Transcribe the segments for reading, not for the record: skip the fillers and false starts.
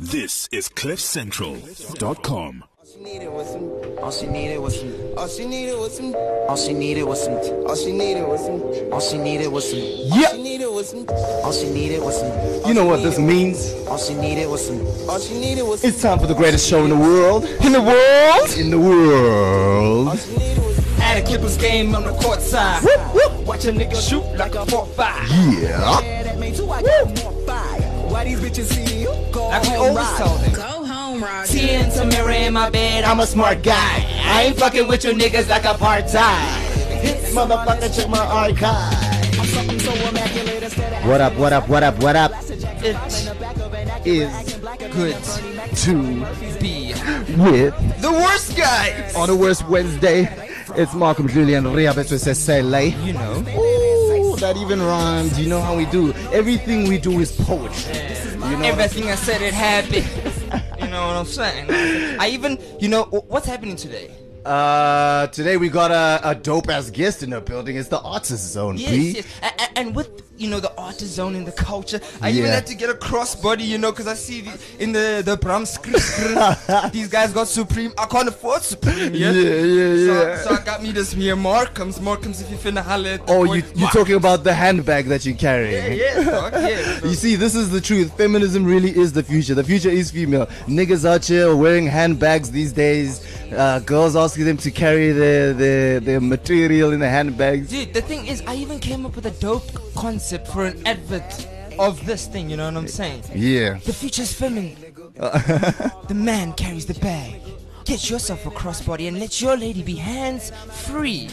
This is CliffCentral.com. All she needed was some. All she needed was some. All she needed was some. All she needed was some. All she needed was some. All she needed was some. Yep. All she needed was some. All she needed was some. You know what this means? All she needed was some. All she needed was some. It's time for the greatest show in the world. In the world? In the world. All she needed was some. At a Clippers game on the court side. Watch a nigga shoot like a 4-5. Yeah. That made two, I got more fire. Why these bitches see you? Go Like we home, always ride. tell them. Go home, Roger. Seeing Tamara in my bed, I'm a smart guy. I ain't fucking with you niggas like a part-time. Hits, motherfucker, check my archive. I'm so immaculate instead of What up, what up, what up, what up? It Is good to be with the worst guy. on the worst Wednesday. It's Malcolm Julian Riabet with Sele. You know. Ooh, that even rhymes. You know how we do. Everything we do is poetry. You know. Everything I said it happened. You know what I'm saying? I even, you know, what's happening today? Today we got a dope ass guest in the building. It's the Artist Zone. Yes, B. yes. And with, you know, the artist zone in the culture, I even Yeah. had to get a crossbody, you know, because I see in the Bram these guys got Supreme. I can't afford Supreme, yeah? Yeah. So I got me this here Markhams, if you finna holler at the Oh, boy. you're talking about the handbag that you carry. Yeah, dog, yeah. You see, this is the truth. Feminism really is the future. The future is female. Niggas out here wearing handbags these days. Girls asking them to carry their material in the handbags. Dude, the thing is, I even came up with a dope concept for an advert of this thing, you know what I'm saying? Yeah. The future's feminine. The man carries the bag. Get yourself a crossbody and let your lady be hands-free.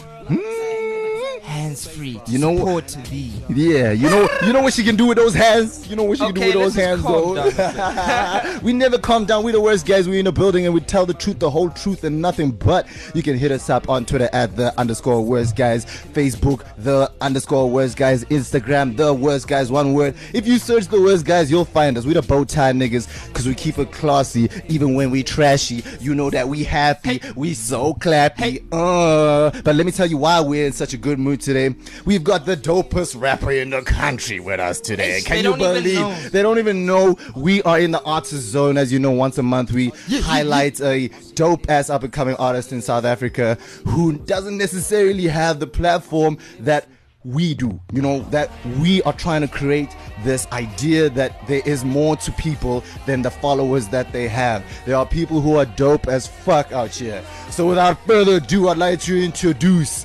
Hands-free. You know support to thee. Yeah, you know what she can do with those hands? You know what she can do Okay, with those let's hands, just calm though? down We never calm down. We the worst guys. We in the building and we tell the truth, the whole truth, and nothing but. You can hit us up on Twitter at _worst guys, Facebook _worst guys, Instagram the worst guys, one word. If you search the worst guys, you'll find us. We the bow tie niggas because we keep it classy even when we trashy. You know that we happy, we so clappy. But let me tell you why we're in such a good mood today. We've got the dopest rapper in the country with us today. Hey, Can they you don't even believe? know. They don't even know we are in the Artist Zone. As you know, once a month we highlight a dope ass up and coming artist in South Africa who doesn't necessarily have the platform that we do. You know, that we are trying to create this idea that there is more to people than the followers that they have. There are people who are dope as fuck out here. So without further ado, I'd like to introduce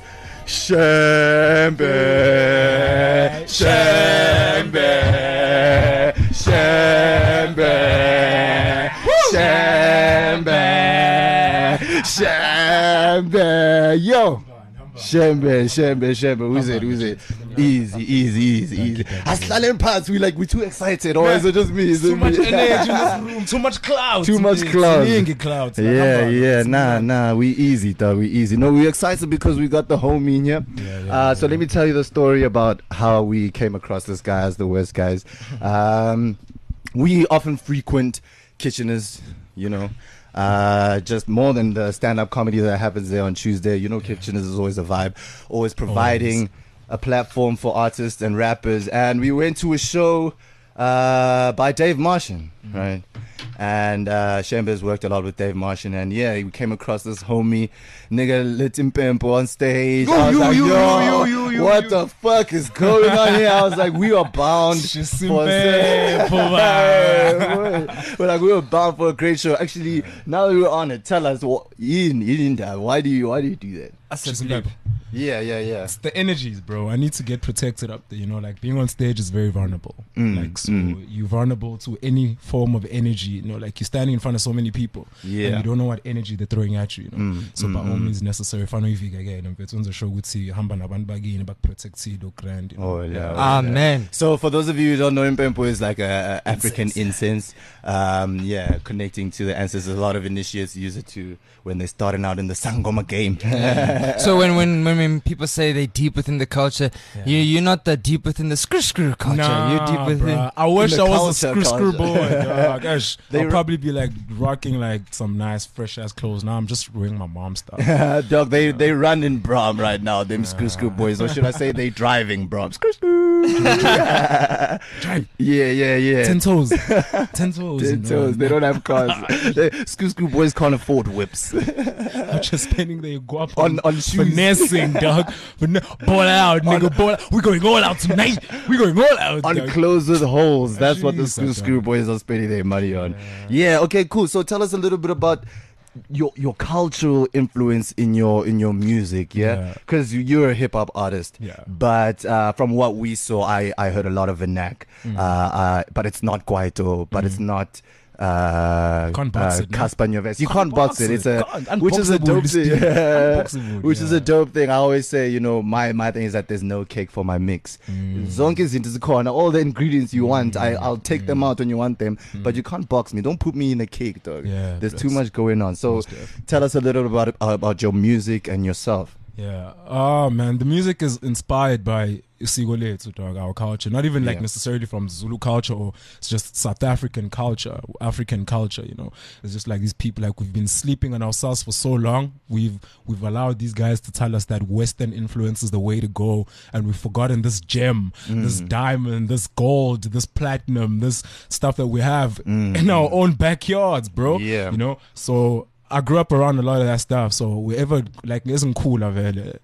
Shembe, Shembe, Shembe, Shembe, Shembe, yo. Shembe, who's it? Easy. Aslan parts, we too excited, or is it just me? Too much energy in this room, too much clouds. Too much clouds. clouds. Nah, we easy, though. We easy. No, we excited because we got the homie in here. So let me tell you the story about how we came across this guy as the worst guys. We often frequent Kitcheners, you know. Just more than the stand-up comedy that happens there on Tuesday. You know, Kitcheners is always a vibe, always providing a platform for artists and rappers. And we went to a show by Dave Martian, right? And Shembe has worked a lot with Dave Martian, and yeah, we came across this homie, nigga Litimpempo on stage. I was like, yo, what the fuck is going on here? I was like, we are bound for we're like, we were bound for a great show. Actually, now that we're on it, tell us why do you do that? I said, look, Yeah. it's the energies, bro. I need to get protected up there. You know, like being on stage is very vulnerable. You're vulnerable to any form of energy. You know, like you're standing in front of so many people, and you don't know what energy they're throwing at you. You know, so by all means necessary. If I know if you get again, it's on the show with you, hamba nabantu bagini back protect you, grand. Man. So for those of you who don't know, Impempo is like a African incense. Connecting to the ancestors. A lot of initiates use it to when they're starting out in the Sangoma game. So when people say they deep within the culture, you're not that deep within the screw culture. You're deep within. Bruh. I wish I was a culture, screw boy. Dog. Gosh, I'll They- probably be like rocking like some nice fresh ass clothes. Now I'm just wearing my mom's stuff. Dog, they run in Brom right now, them screw boys. Or should I say they driving Brom? Screw. Drive. Yeah. 10 toes. 10 toes. 10 toes. They don't have cars. Screw boys can't afford whips. I'm just spending their guap On shoes. finessing, dog. Ball out, nigga. Ball out. We're going all out tonight. We're going all out. On dog. clothes with holes. That's what the Jesus, screw boys are spending their money on. Yeah, okay, cool. So tell us a little bit about your cultural influence in your music, yeah, because you're a hip hop artist, but from what we saw, I heard a lot of Vernac, but it's not Kwaito, but it's not can't box it, Cassper Nyovest. You can't box it. It's which is a unboxable, dope Steve. thing. Unboxable, Which is a dope thing. I always say, you know, my thing is that there's no cake for my mix. Zonke izinto zikhona, all the ingredients you want, I'll take them out when you want them, but you can't box me. Don't put me in a cake, dog. Yeah, there's too much going on. So tell us a little about your music and yourself. Yeah. Oh man, the music is inspired by isiko lethu, dog, our culture. Not even like necessarily from Zulu culture, or it's just South African culture, African culture, you know. It's just like these people, like we've been sleeping on ourselves for so long. We've allowed these guys to tell us that Western influence is the way to go, and we've forgotten this gem, this diamond, this gold, this platinum, this stuff that we have in our own backyards, bro. Yeah. You know? So I grew up around a lot of that stuff, so wherever like isn't cool, it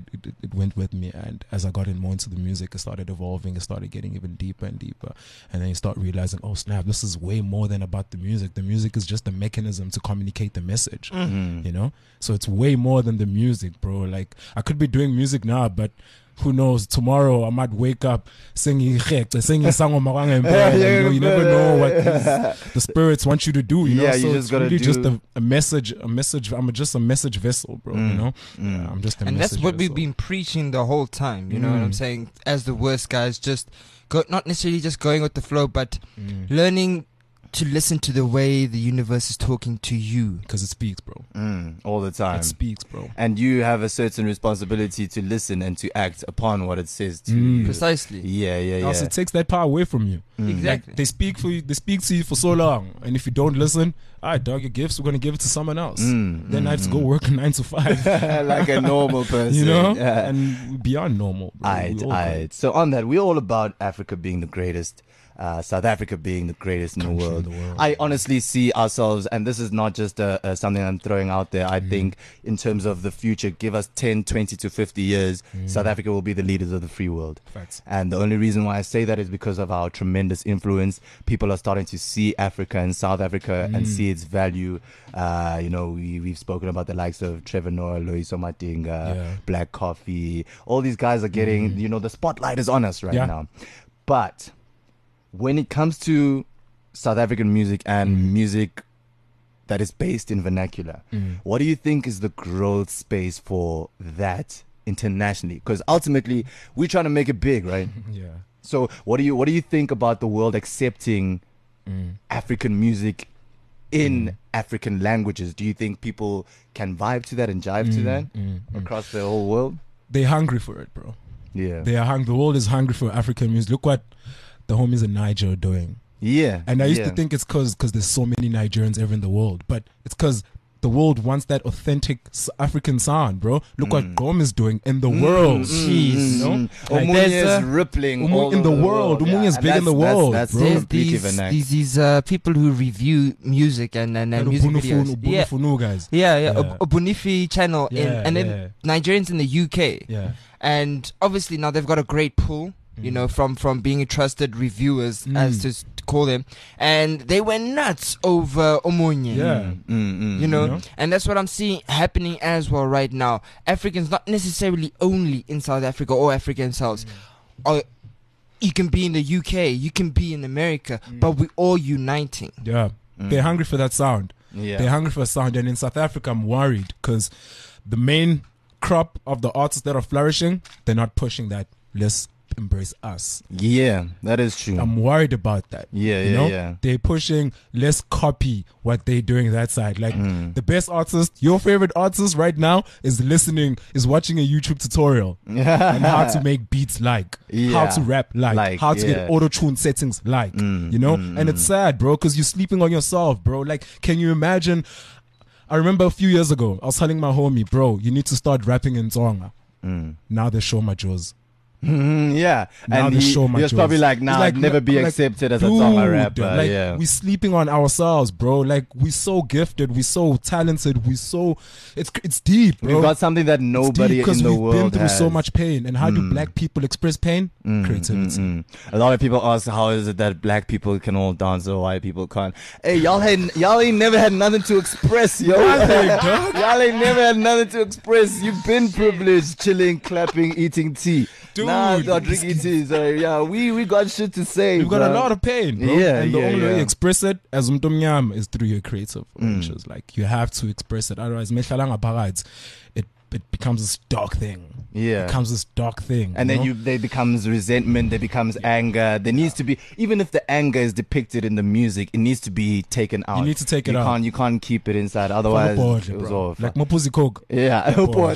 went with me. And as I got in more into the music, it started evolving. It started getting even deeper and deeper, and then you start realizing, oh snap, this is way more than about the music. The music is just a mechanism to communicate the message, you know. So it's way more than the music, bro. Like I could be doing music now, but who knows, tomorrow I might wake up singing Sango Maranga, you know, you never know what the spirits want you to do, you know. So you just it's gotta really do just a message. I'm just a message vessel, bro, you know. I'm just a and message that's what we've vessel. been preaching the whole time, you know what I'm saying? As the worst guys, just not necessarily just going with the flow, but learning to listen to the way the universe is talking to you, because it speaks, bro. All the time. It speaks, bro. And you have a certain responsibility to listen and to act upon what it says to you. Precisely. Yeah. Also, it takes that power away from you. Exactly. They speak for you. They speak to you for so long, and if you don't listen, all right, dog, your gifts, we're gonna give it to someone else. Then I have to go work a 9 to 5, like a normal person, you know, yeah. and beyond normal. Bro. So on that, we're all about Africa being the greatest. South Africa being the greatest in the world. I honestly see ourselves, and this is not just something I'm throwing out there. I think in terms of the future, give us 10, 20 to 50 years, South Africa will be the leaders of the free world. Facts. And the only reason why I say that is because of our tremendous influence. People are starting to see Africa and South Africa and see its value. You know, we've spoken about the likes of Trevor Noah, Loyiso Madinga, Black Coffee. All these guys are getting, you know, the spotlight is on us right now. But when it comes to South African music and music that is based in vernacular, what do you think is the growth space for that internationally? Because ultimately, we're trying to make it big, right? Yeah. So what do you think about the world accepting African music in African languages? Do you think people can vibe to that and jive to that across the whole world? They're hungry for it, bro. Yeah. They are the world is hungry for African music. Look what the homies in Niger are doing. Yeah. And I used to think it's because there's so many Nigerians ever in the world, but it's because the world wants that authentic African sound, bro. Look what Gom is doing in the world. Jeez, you know? Like is rippling all in the over world. Umunye is big in the world, that's bro. There's completely vernac. these people who review music and music videos. Ubunifunu guys. Obunifi channel then Nigerians in the UK. Yeah. And obviously now they've got a great pull, you know, from being trusted reviewers, as to call them, and they went nuts over Omunye. You know, and that's what I'm seeing happening as well right now. Africans, not necessarily only in South Africa or African South, or you can be in the UK, you can be in America, but we're all uniting. Yeah, they're hungry for that sound. They're hungry for a sound, and in South Africa, I'm worried because the main crop of the artists that are flourishing, they're not pushing that. Let's embrace us. Yeah, that is true. I'm worried about that. Yeah. They're pushing, let's copy what they're doing that side. Like the best artist, your favorite artist right now is watching a YouTube tutorial on how to make beats how to rap how to get auto-tune settings you know? And it's sad, bro, because you're sleeping on yourself, bro. Like, can you imagine? I remember a few years ago, I was telling my homie, bro, you need to start rapping in Tsonga. Now they show my jaws. Yeah, Now and the show he was probably like, "Nah, I'd never be accepted as a Tonga rapper." Like, yeah, we're sleeping on ourselves, bro. Like, we're so gifted, we're so talented, it's deep, bro. We've got something that nobody in the world we've been through has. so much pain. And how do black people express pain? Creativity. A lot of people ask, how is it that black people can all dance or white people can't? Hey, y'all ain't never had nothing to express, yo. Y'all ain't never had nothing to express. You've been privileged, chilling, clapping, eating tea. Dude, not drinking tea. So yeah, we got shit to say. We've got a lot of pain, bro. Yeah, and the only way you yeah. express it as umtomnyam is through your creative ventures. Like, you have to express it. Otherwise, it becomes this dark thing. Yeah. It becomes this dark thing. And you then know? there becomes resentment, there becomes anger. There needs to be, even if the anger is depicted in the music, it needs to be taken out. You need to take it out. You can't keep it inside, otherwise it was off. Like Mopuzi Coke. Yeah,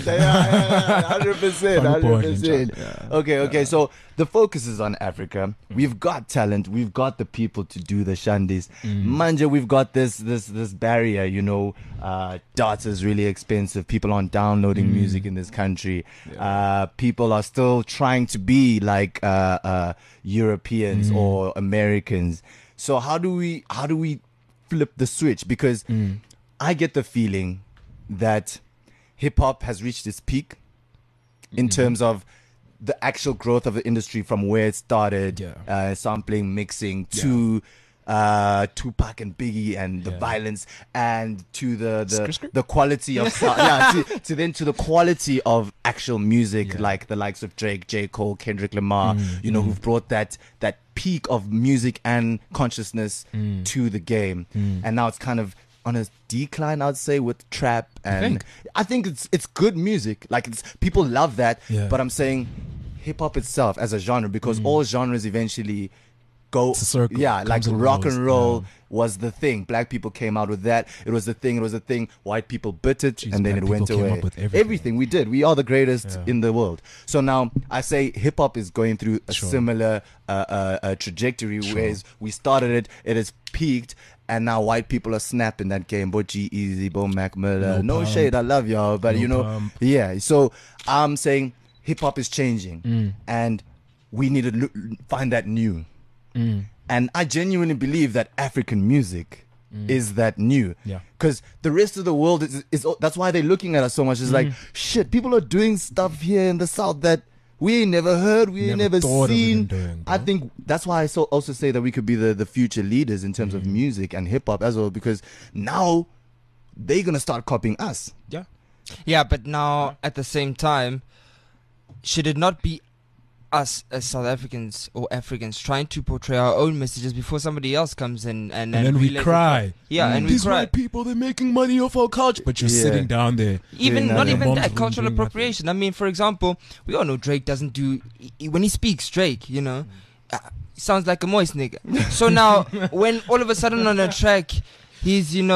100%. Yeah. Okay. So the focus is on Africa. We've got talent. We've got the people to do the shandis. Manja, we've got this barrier. You know, data is really expensive. People aren't downloading music in this country. People are still trying to be like Europeans or Americans. So how do we flip the switch? Because I get the feeling that hip hop has reached its peak in terms of the actual growth of the industry from where it started, sampling, mixing, to Tupac and Biggie and the violence, and to the quality of sound, to the quality of actual music, like the likes of Drake, J. Cole, Kendrick Lamar, who've brought that peak of music and consciousness to the game. And now it's kind of on a decline, I'd say, with trap, and I think it's good music. Like, people love that, but I'm saying hip hop itself as a genre, because all genres eventually go, like rock and roll was the thing. Black people came out with that. It was the thing. White people bit it, and then it went away. Everything we did, we are the greatest in the world. So now I say hip hop is going through a similar trajectory, whereas we started it has peaked. And now white people are snapping that game. Bo G-Eazy, Bo Mac Miller. No shade, I love y'all. But so I'm saying hip hop is changing. And we need to find that new. And I genuinely believe that African music is that new. Because the rest of the world is that's why they're looking at us so much. It's like, shit, people are doing stuff here in the South that we ain't never heard, we ain't never seen. I think that's why I also say that we could be the future leaders in terms of music and hip hop as well, because now they're gonna start copying us. Yeah, but now at the same time, should it not be us as South Africans or Africans trying to portray our own messages before somebody else comes in and then we cry? And we these cry. white people, they're making money off our culture, but you're sitting down there. Not even that cultural appropriation. I mean, for example, we all know Drake doesn't do, when he speaks, Drake, sounds like a moist nigga. So now when all of a sudden on a track he's you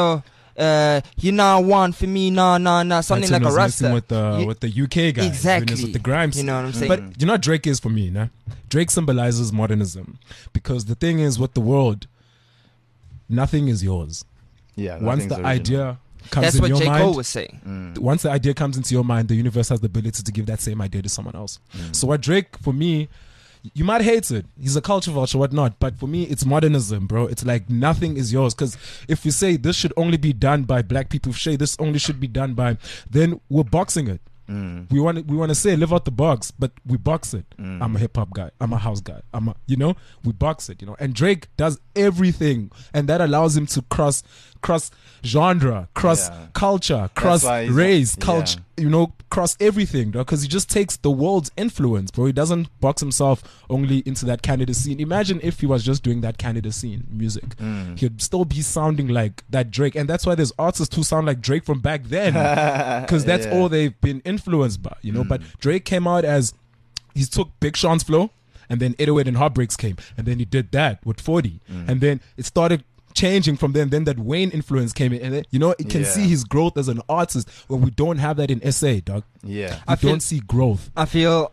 now one for me, nah, something like a Rasta with the UK guy, exactly, with the grime. You know what I'm saying? But you know what Drake is for me, nah? Drake symbolizes modernism, because the thing is with the world, nothing is yours. Once the idea comes in your mind, that's what J. Cole was saying. Once the idea comes into your mind, the universe has the ability to give that same idea to someone else. So what Drake, for me, you might hate it. He's a culture vulture, whatnot. But for me, it's modernism, bro. It's like nothing is yours. Because if you say this should only be done by black people, if you say this only should be done by, then we're boxing it. We want to say live out the box, but we box it. I'm a hip hop guy. I'm a house guy. We box it. And Drake does everything, and that allows him to cross genre, cross culture, cross race, culture. Cross everything, because he just takes the world's influence, bro. He doesn't box himself only into that Canada scene. Imagine if he was just doing that Canada scene music. He'd still be sounding like that Drake, and that's why there's artists who sound like Drake from back then, because that's all they've been influenced by, But Drake came out as, he took Big Sean's flow, and then 808 and Heartbreaks came, and then he did that with 40, and then it started changing from then that Wayne influence came in, and then, you can see his growth as an artist when we don't have that in SA, dog. I don't see growth. I feel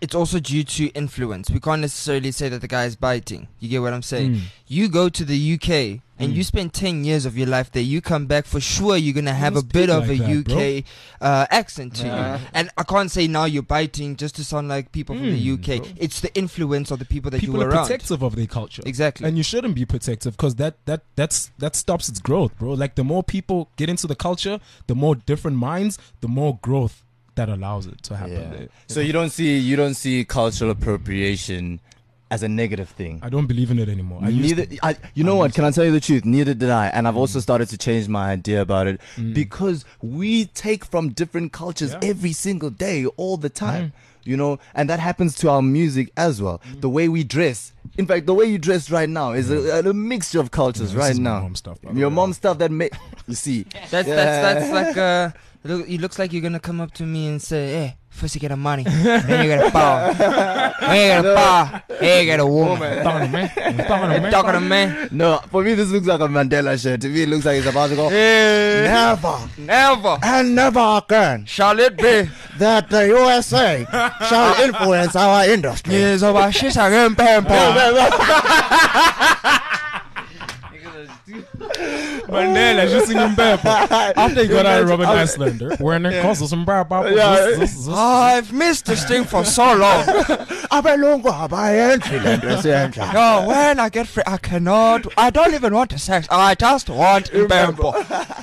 it's also due to influence. We can't necessarily say that the guy is biting. You get what I'm saying? You go to the UK and you spend 10 years of your life there. You come back, for sure you're going to have a bit of a UK accent to you. And I can't say now you're biting just to sound like people from the UK. Bro. It's the influence of the people that you were around. People are protective of their culture. Exactly. And you shouldn't be protective, because that stops its growth, bro. Like, the more people get into the culture, the more different minds, the more growth that allows it to happen there. So you don't see cultural appropriation as a negative thing. I don't believe in it anymore. You know what? Can I tell you the truth? Neither did I, and I've also started to change my idea about it because we take from different cultures every single day, all the time. You know, and that happens to our music as well. The way we dress. In fact, the way you dress right now is a mixture of cultures right now. Mom stuff, your mom stuff that you see. That's like it looks like you're gonna come up to me and say, "Hey, first you get a money, then you get a power, then you get a power, then you get a woman." Talking to me. No, for me this looks like a Mandela shirt. To me it looks like it's about to go. Never, and never again shall it be that the USA shall influence our industry. Yes, about shit again, Mandela just singing Pepper after he got out of Robert Islander wearing the cost of some I've missed this thing for so long. When I get free, I don't even want to sex. I just want Pepper.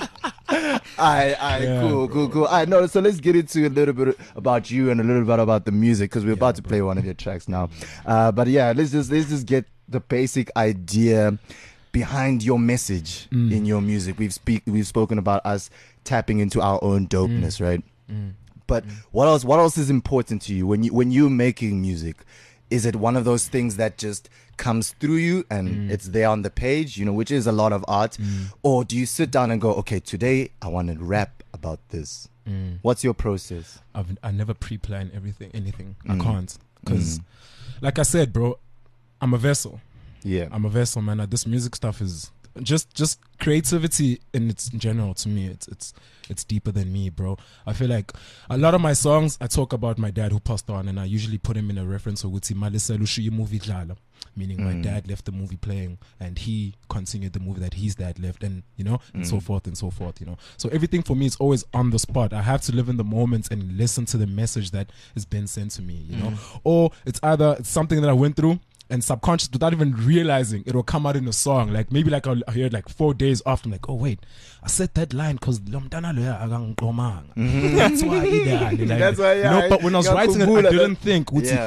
Cool. I know. So let's get into a little bit about you and a little bit about the music, because we're about to play one of your tracks now. But yeah, let's just get the basic idea behind your message in your music. We've spoken about us tapping into our own dopeness, right? But what else is important to you when you're making music? Is it one of those things that just comes through you and it's there on the page, you know, which is a lot of art? Or do you sit down and go, okay, today I want to rap about this? What's your process? I never pre-plan anything. I can't, because like I said, bro, I'm a vessel. Yeah, I'm a vessel, man. This music stuff is just creativity in its general. To me, it's deeper than me, bro. I feel like a lot of my songs, I talk about my dad who passed on, and I usually put him in a reference of Malisa Lushiyi movie dlala, meaning my dad left the movie playing and he continued the movie that his dad left, and you know, and so forth and so forth, you know. So everything for me is always on the spot. I have to live in the moments and listen to the message that has been sent to me, you know. Or it's something that I went through, and subconscious, without even realizing, it will come out in a song. Like maybe like I'll hear it like 4 days after, I'm like, oh wait, I said that line because that's why that's why, you know. But when I was writing it, I didn't think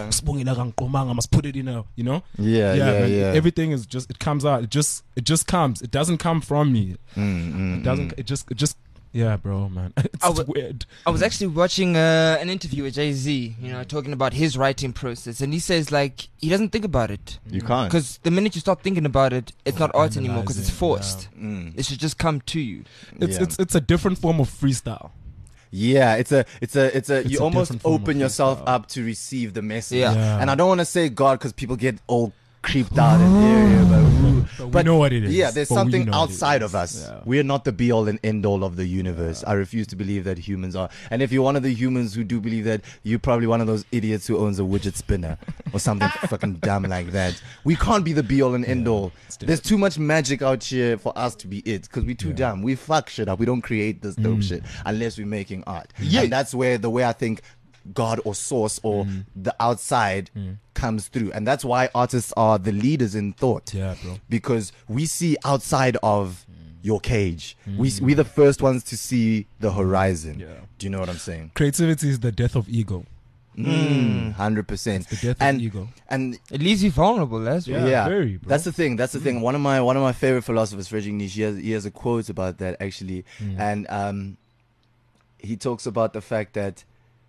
I must put it in a, you know. Yeah. Everything is just, it comes out. It just comes. It doesn't come from me. It doesn't. It just. Yeah, bro, man. It's weird. I was actually watching an interview with Jay-Z, you know, talking about his writing process, and he says, like, he doesn't think about it. You can't. Because the minute you start thinking about it, it's not art anymore, because it's forced. It should just come to you. It's a different form of freestyle. Yeah, it's a you almost open yourself up to receive the message. Yeah. And I don't want to say God, because people get all creeped out in the area, but we know what it is. Yeah, there's something outside of us. Yeah. We're not the be all and end all of the universe. I refuse to believe that humans are. And if you're one of the humans who do believe that, you're probably one of those idiots who owns a widget spinner or something fucking dumb like that. We can't be the be all and end all. There's too much magic out here for us to be it, because we're too dumb. We fuck shit up. We don't create this dope shit unless we're making art. And that's where the way I think God or source or the outside comes through, and that's why artists are the leaders in thought. Yeah, bro. Because we see outside of your cage. We're the first ones to see the horizon. Yeah. Do you know what I'm saying? Creativity is the death of ego. 100%. The death of ego, and it leaves you vulnerable. That's very, bro. That's the thing. One of my favorite philosophers, Friedrich Nietzsche, he has a quote about that actually, and he talks about the fact that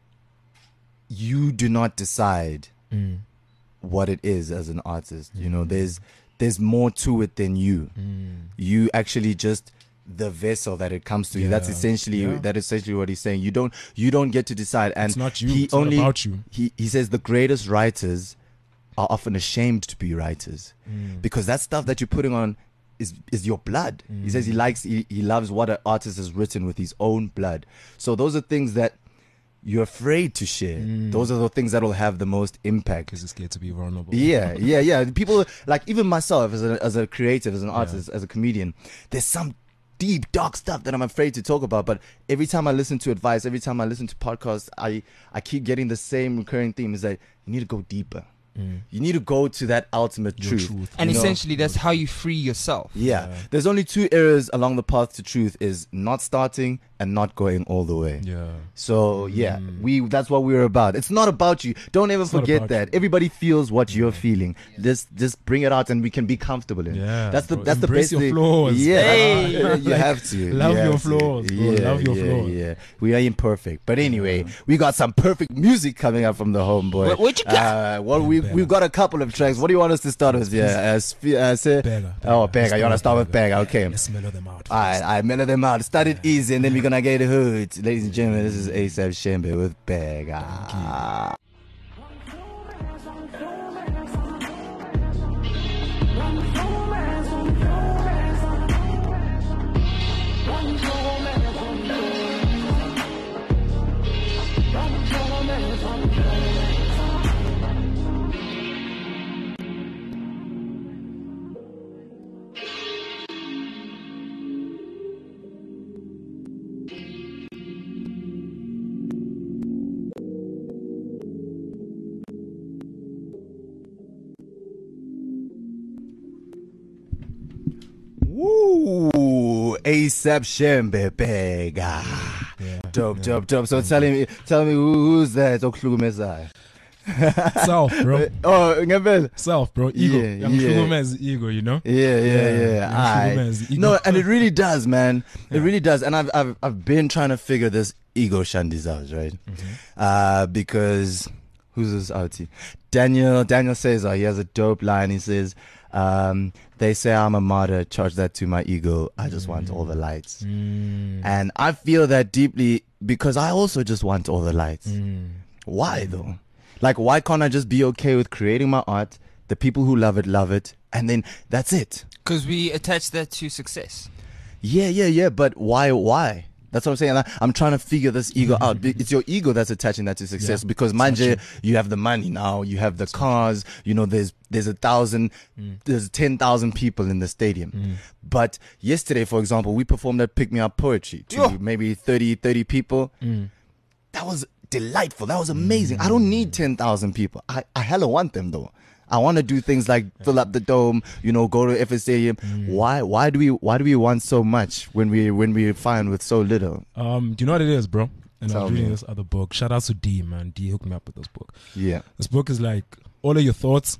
you do not decide what it is as an artist. You know, there's more to it than you. You actually just the vessel that it comes to you. That's essentially what he's saying. You don't get to decide, and it's not you. It's not about you. He says the greatest writers are often ashamed to be writers because that stuff that you're putting on is your blood. He says he loves what an artist has written with his own blood. So those are things that you're afraid to share. Those are the things that will have the most impact. Because you're scared to be vulnerable. Yeah. People, like even myself as a creative, as an artist, as a comedian, there's some deep, dark stuff that I'm afraid to talk about. But every time I listen to advice, every time I listen to podcasts, I keep getting the same recurring theme, is that you need to go deeper. You need to go to that ultimate truth. And essentially, that's how you free yourself. Yeah. There's only two areas along the path to truth, is not starting and not going all the way. Yeah. So that's what we're about. It's not about you. Don't ever forget that. Everybody feels what you're feeling. Just bring it out, and we can be comfortable in. Yeah. That's the Embrace best your thing. flaws. Yeah. You have to. Love You your have to. flaws, bro. Love your flaws. Yeah. We are imperfect, but anyway, we got some perfect music coming up from the homeboy. What you got? We've got a couple of tracks. What do you want us to start with? Yeah. Beggar. Oh, Beggar. You want to start with Beggar? Okay. Let's mellow them out. I mellow them out. Start it easy, and then we're gonna get the hood. Ladies and gentlemen, this is ASAP Shembe with Beggar. Woo! ASAP Shembe Beggar. Dope. So tell me who's that? Self, bro. Oh, ngempela. Self, bro. Ego. Yeah. Ego, you know? Yeah. No, and it really does, man. It really does. And I've been trying to figure this ego shandies out, right? Because who's this outie? Daniel says he has a dope line. He says, they say I'm a martyr, charge that to my ego. I just want all the lights. And I feel that deeply because I also just want all the lights. Why though? Like, why can't I just be okay with creating my art? The people who love it, and then that's it. Because we attach that to success. Yeah. But why? That's what I'm saying. I'm trying to figure this ego out. It's your ego that's attaching that to success, because manje, you have the money now, you have the cars, you know, there's 1,000, there's 10,000 people in the stadium. But yesterday, for example, we performed at Pick Me Up Poetry to maybe 30 people. That was delightful. That was amazing. I don't need 10,000 people. I hella want them though. I want to do things like fill up the dome, you know, go to FS Stadium. Why do we want so much when we're fine with so little? Do you know what it is, bro? And I was reading this other book. Shout out to D, man. D hooked me up with this book. Yeah. This book is like all of your thoughts,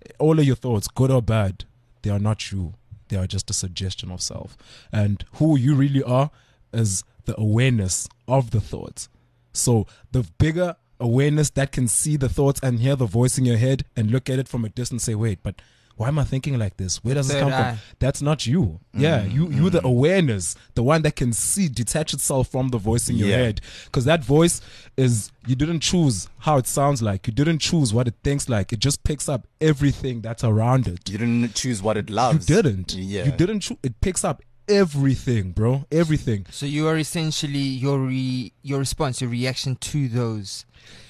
good or bad, they are not you. They are just a suggestion of self. And who you really are is the awareness of the thoughts. So the bigger awareness that can see the thoughts and hear the voice in your head and look at it from a distance, say, wait, but why am I thinking like this? Where does this come from? That's not you. Yeah, you the awareness, the one that can see, detach itself from the voice in your head. Because that voice is, you didn't choose how it sounds like. You didn't choose what it thinks like. It just picks up everything that's around it. You didn't choose what it loves. You didn't. Yeah. You didn't choose. It picks up everything, bro. Everything. So you are essentially your response, your reaction to those.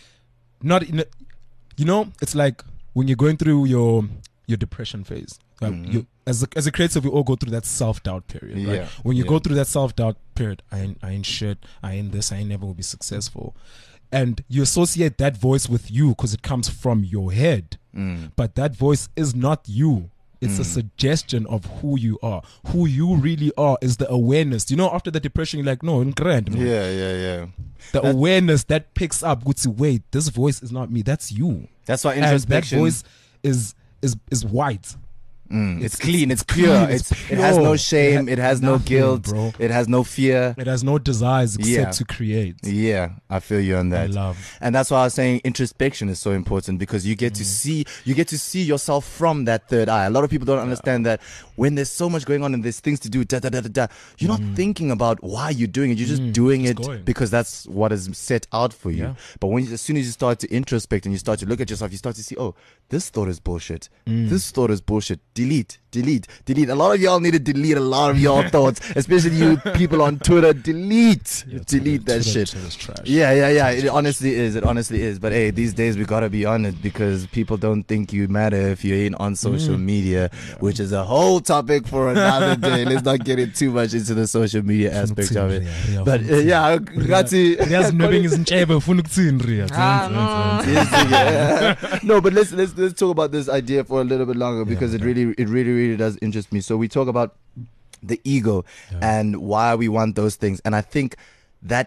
Not in you know, it's like when you're going through your depression phase. You, as a creative, we all go through that self-doubt period, right? When you go through that self-doubt period, I ain't shit, I ain't this, I ain't never will be successful, and you associate that voice with you because it comes from your head, but that voice is not you. It's a suggestion of who you are. Who you really are is the awareness. You know, after the depression, you're like, no, in grand, man. Yeah. The awareness that picks up, wait, this voice is not me. That's you. That's why introspection. And that voice is white. It's clean, it's pure. It has no shame, it has no guilt, bro. It has no fear. It has no desires except to create. Yeah, I feel you on that. I love. And that's why I was saying introspection is so important, because you get to see yourself from that third eye. A lot of people don't understand that when there's so much going on and there's things to do, you're not thinking about why you're doing it. You're just doing it because that's what is set out for you. But as soon as you start to introspect and you start to look at yourself, you start to see, oh, this thought is bullshit. This thought is bullshit. Delete delete. A lot of y'all need to delete a lot of y'all thoughts, especially you people on Twitter. Delete that shit. Trash. Yeah. It honestly is. But hey, these days we gotta be on it because people don't think you matter if you ain't on social media, which is a whole topic for another day. Let's not get it too much into the social media aspect of it. But yeah, no, but let's talk about this idea for a little bit longer because it really does interest me. So we talk about the ego and why we want those things, and I think that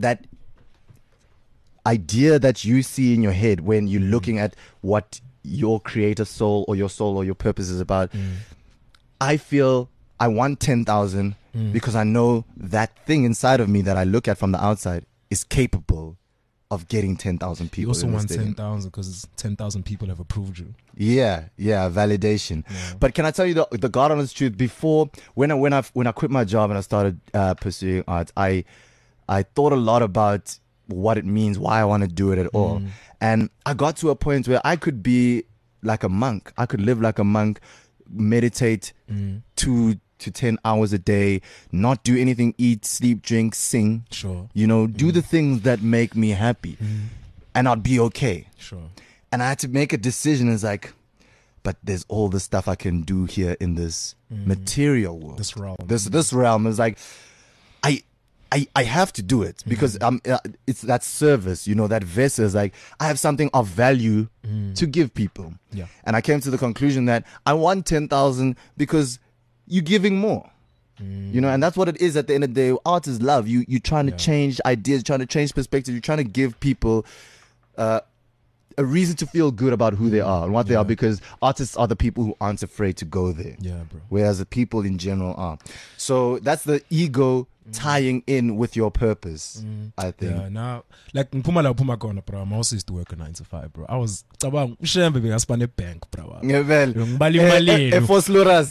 idea that you see in your head when you're looking at what your creative soul or your purpose is about, I feel I want 10,000 because I know that thing inside of me that I look at from the outside is capable of getting 10,000 people. You also want 10,000 because 10,000 people have approved you. Yeah, validation. Yeah. But can I tell you the God honest truth? Before, when I quit my job and I started pursuing art, I thought a lot about what it means, why I want to do it at all. And I got to a point where I could be like a monk. I could live like a monk, meditate 2 to 10 hours a day, not do anything, eat, sleep, drink, sing. Sure. Do the things that make me happy. And I'd be okay. Sure. And I had to make a decision. It's like, but there's all the stuff I can do here in this material world. This realm. This realm is like, I have to do it because it's that service, that vessel is like, I have something of value to give people. Yeah. And I came to the conclusion that I want 10,000 because you're giving more. And that's what it is at the end of the day. Art is love. You're trying to change ideas, trying to change perspective. You're trying to give people a reason to feel good about who they are and what they are, because artists are the people who aren't afraid to go there. Yeah, bro. Whereas the people in general are. So that's the ego tying in with your purpose, I think. Yeah, now, like, Puma Kona, bro, I also used to work a 9 to 5, bro. I was, I spun a bank, bro. Yeah, well. Efos Loras.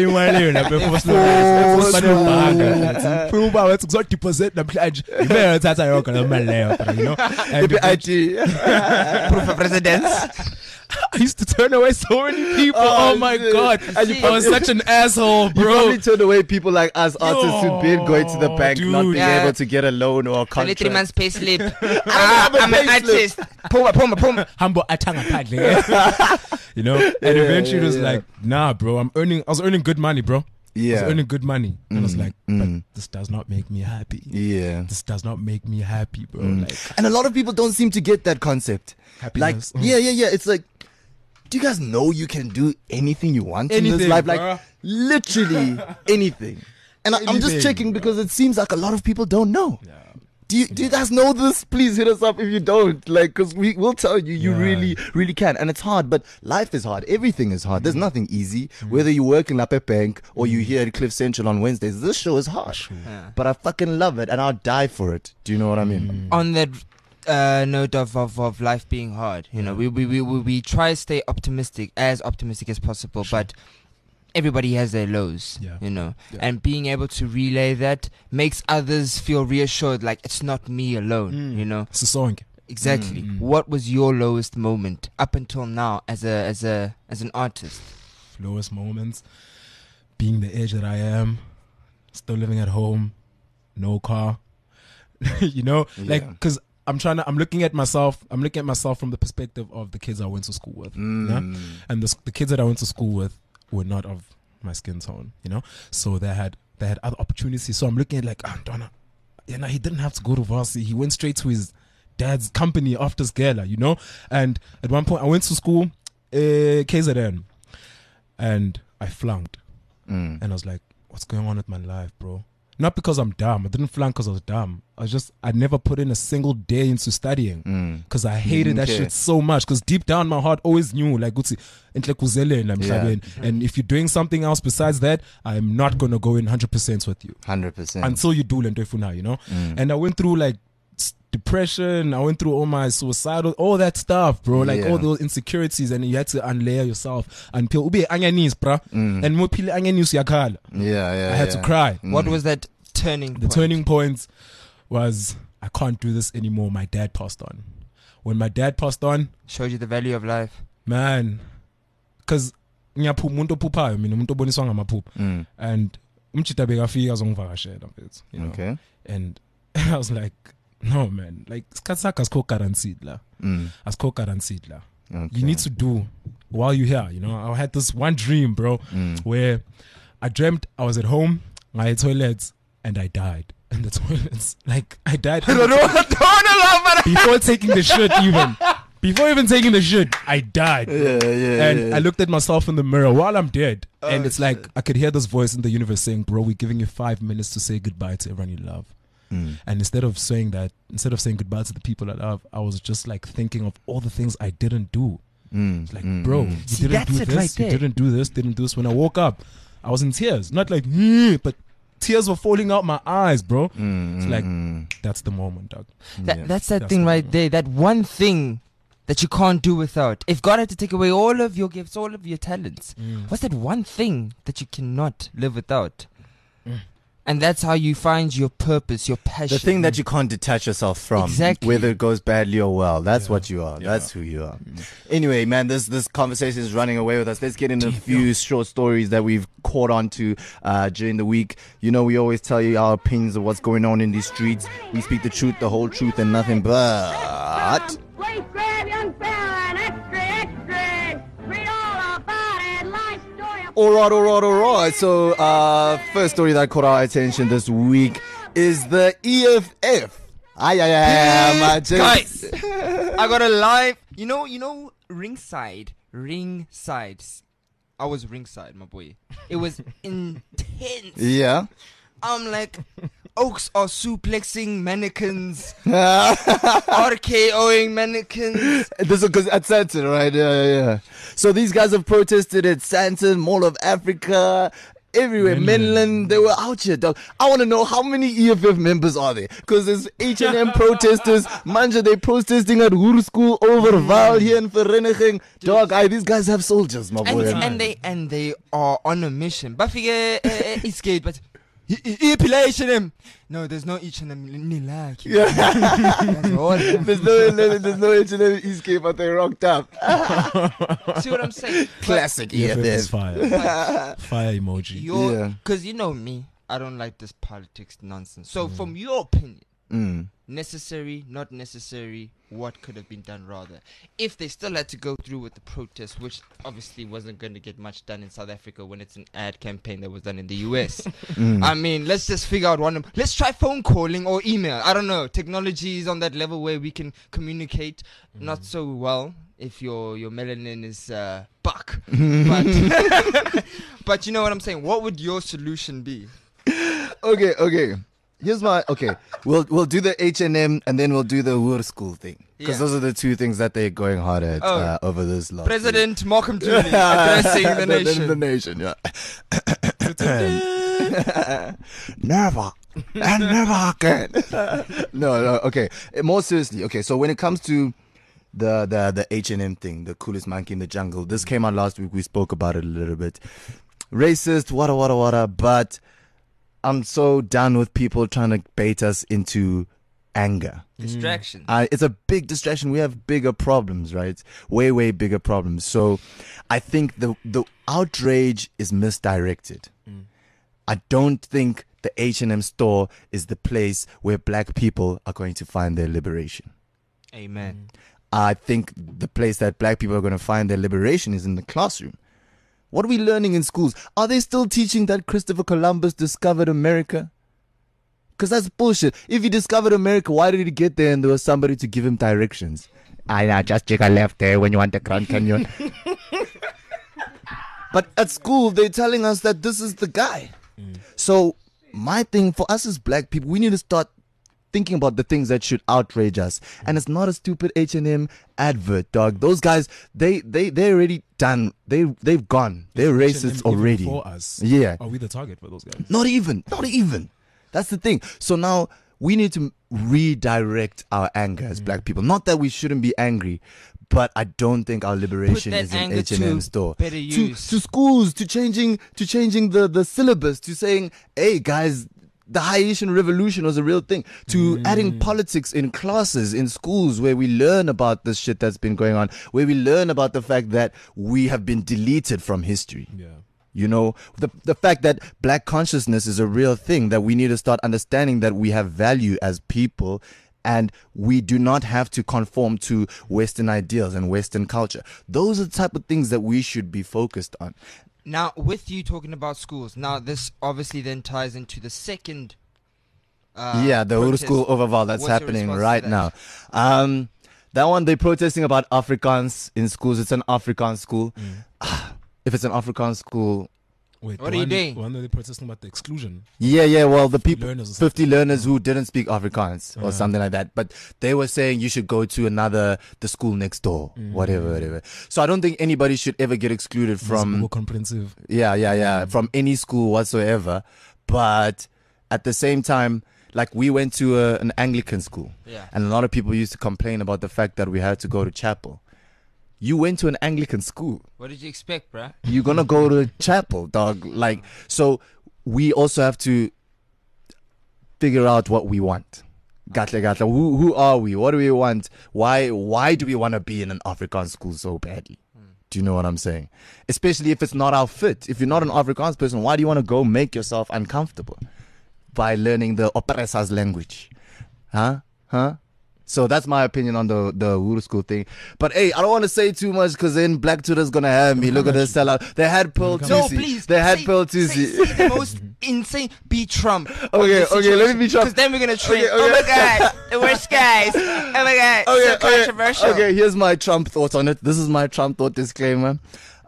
Deposit the pledge. You better tell you know. Proof of residence. I used to turn away so many people. Oh my God. And I was such an asshole, bro. You probably turned away people like us artists who've been going to the bank, not being able to get a loan or a contract. 3 months pay slip. I'm an artist. Puma. Humble atanga padle. And eventually it was like, nah, bro, I was earning good money, bro. Yeah. I was earning good money. And I was like, but this does not make me happy. Yeah. This does not make me happy, bro. Like, and a lot of people don't seem to get that concept. Happiness. Like, yeah. It's like, do you guys know you can do anything you want in this life? Like, literally anything. And I'm just checking because it seems like a lot of people don't know. Yeah. Do you guys know this? Please hit us up if you don't. Like, because we'll tell you, you really, really can. And it's hard, but life is hard. Everything is hard. There's nothing easy. Whether you work in Lape Bank or you here at Cliff Central on Wednesdays, this show is hard. Yeah. But I fucking love it and I'll die for it. Do you know what I mean? On that note of life being hard, we try to stay as optimistic as possible, but everybody has their lows, and being able to relay that makes others feel reassured, like it's not me alone, It's a song. Exactly. What was your lowest moment up until now as an artist? Lowest moments, being the age that I am, still living at home, no car, like, because I'm looking at myself from the perspective of the kids I went to school with, and the kids that I went to school with were not of my skin tone, so they had other opportunities. So I'm looking at like, Donna, he didn't have to go to varsity. He went straight to his dad's company after Scala, and at one point I went to school, KZN, and I flunked, and I was like, what's going on with my life, bro? Not because I'm dumb. I didn't flunk because I was dumb. I never put in a single day into studying because I hated that shit so much. Because deep down, my heart always knew, like, and if you're doing something else besides that, I'm not going to go in 100% with you. 100%. Until you do Lentoifuna, And I went through, like, depression. I went through all my suicidal, all that stuff, bro. Like, all those insecurities, and you had to unlayer yourself until ube anyanis, bro. And mo pile anyanis yakhala. I had to cry. What was that turning point? The turning point was, I can't do this anymore. My dad passed on. When my dad passed on, showed you the value of life, man. Because ngiyaphupha umuntu ophuphayo mina umuntu oboniswa ngamaphupha and umchita bekafika azongivakashela mfethu, you know. Okay. And I was like, no man, like isikhathi sakho asikho guaranteed la. Asikho guaranteed la. Okay. You need to do while you're here, you know. I had this one dream, bro, where I dreamt I was at home, my toilets, and I died in the toilets. Like I died before taking the shit even. Before even taking the shit, I died. And I looked at myself in the mirror while I'm dead. And it's like I could hear this voice in the universe saying, bro, we're giving you 5 minutes to say goodbye to everyone you love. And instead of saying goodbye to the people I love, I was just like thinking of all the things I didn't do. It's like, bro, you didn't do this, you didn't do this. When I woke up, I was in tears. Not like, but tears were falling out my eyes, bro. It's like, that's the moment, dog. That's that thing right there. That one thing that you can't do without. If God had to take away all of your gifts, all of your talents, what's that one thing that you cannot live without? And that's how you find your purpose, your passion. The thing that you can't detach yourself from. Exactly. Whether it goes badly or well. That's what you are. That's who you are. Anyway, man, this conversation is running away with us. Let's get into a few short stories that we've caught on to during the week. You know, we always tell you our opinions of what's going on in these streets. We speak the truth, the whole truth, and nothing but... Please grab young fella and extra. Read all about it. Life story. Alright. So, first story that caught our attention this week is the EFF. Guys, I got a live. You know, ringside. I was ringside, my boy. It was intense. Yeah. I'm like, Oaks are suplexing mannequins, RKOing mannequins. This is because at Sandton, right? Yeah. So these guys have protested at Sandton, Mall of Africa, everywhere, Menland. They were out here, dog. I want to know how many EFF members are there? Because there's H&M protesters. Manja, they protesting at Hoer School, Overval here in Vereniging. Dog, these guys have soldiers, my boy. And they are on a mission. Buffy is gay, but H&M. No, there's no H&M. There's no H&M Eastgate, but they rocked up. See what I'm saying? Classic EFF. Fire emoji. Because you know me, I don't like this politics nonsense. So from your opinion, necessary, not necessary, what could have been done rather? If they still had to go through with the protest, which obviously wasn't going to get much done in South Africa when it's an ad campaign that was done in the US. I mean, let's just figure out let's try phone calling or email. I don't know. Technology is on that level where we can communicate not so well if your melanin is buck. But you know what I'm saying? What would your solution be? Okay. Here's my We'll do the H&M and then we'll do the Hoer School thing because those are the two things that they're going hard at over this last President Malcolm Dooley addressing the nation. The nation, never again. No. Okay. More seriously. Okay. So when it comes to the H&M thing, the coolest monkey in the jungle, this came out last week. We spoke about it a little bit. Racist, wada, but I'm so done with people trying to bait us into anger. Distraction. It's a big distraction. We have bigger problems, right? Way bigger problems. So I think the outrage is misdirected. I don't think the H&M store is the place where black people are going to find their liberation. Amen. I think the place that black people are going to find their liberation is in the classroom. What are we learning in schools? Are they still teaching that Christopher Columbus discovered America? Because that's bullshit. If he discovered America, why did he get there and there was somebody to give him directions? Just take a left there when you want the Grand Canyon. But at school, they're telling us that this is the guy. So my thing for us as black people, we need to start thinking about the things that should outrage us. And it's not a stupid H&M advert, dog. Those guys, they're already done. They've gone. They're racist already. For us, yeah. Are we the target for those guys? Not even. That's the thing. So now we need to redirect our anger as black people. Not that we shouldn't be angry, but I don't think our liberation is in H&M store. To schools, to changing the syllabus, to saying, hey guys, the Haitian Revolution was a real thing, to adding politics in classes, in schools, where we learn about this shit that's been going on, where we learn about the fact that we have been deleted from history. Yeah. You know, the fact that black consciousness is a real thing, that we need to start understanding that we have value as people and we do not have to conform to Western ideals and Western culture. Those are the type of things that we should be focused on. Now, with you talking about schools, now this obviously then ties into the second the Uru School overval that's What's your happening response right to now. That one, they're protesting about Afrikaans in schools. It's an Afrikaans school. If it's an Afrikaans school... Wait, what are you doing? One they're protesting about the exclusion. Yeah, well, the people, learners 50 learners who didn't speak Afrikaans or something like that. But they were saying you should go to the school next door, whatever. So I don't think anybody should ever get excluded from... More comprehensive. From any school whatsoever. But at the same time, like we went to an Anglican school. Yeah. And a lot of people used to complain about the fact that we had to go to chapel. You went to an Anglican school. What did you expect, bruh? You're going to go to chapel, dog. Like, so we also have to figure out what we want. Gatla. Who are we? What do we want? Why do we want to be in an Afrikaans school so badly? Do you know what I'm saying? Especially if it's not our fit. If you're not an Afrikaans person, why do you want to go make yourself uncomfortable by learning the oppressors language? Huh? So that's my opinion on the Uru School thing. But hey, I don't want to say too much because then Black Twitter's going to have me. Look at this sellout. They had Pearl Tusi. No, please. They had Pearl Tusi. Say the most insane. Be Trump. Okay, let me be Trump. Because then we're going to trend. Okay. Oh my God. The worst guys. Oh my God. So controversial. Okay, here's my Trump thoughts on it. This is my Trump thought disclaimer.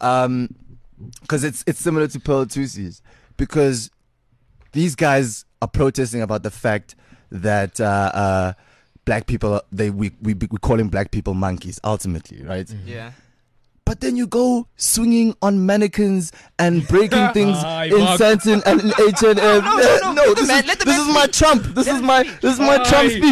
Because it's similar to Pearl Tusi's. Because these guys are protesting about the fact that... black people, we calling black people monkeys ultimately, right? Yeah. But then you go swinging on mannequins and breaking things in Santon and in H&M. No, this is my Trump. This is my Trump speech.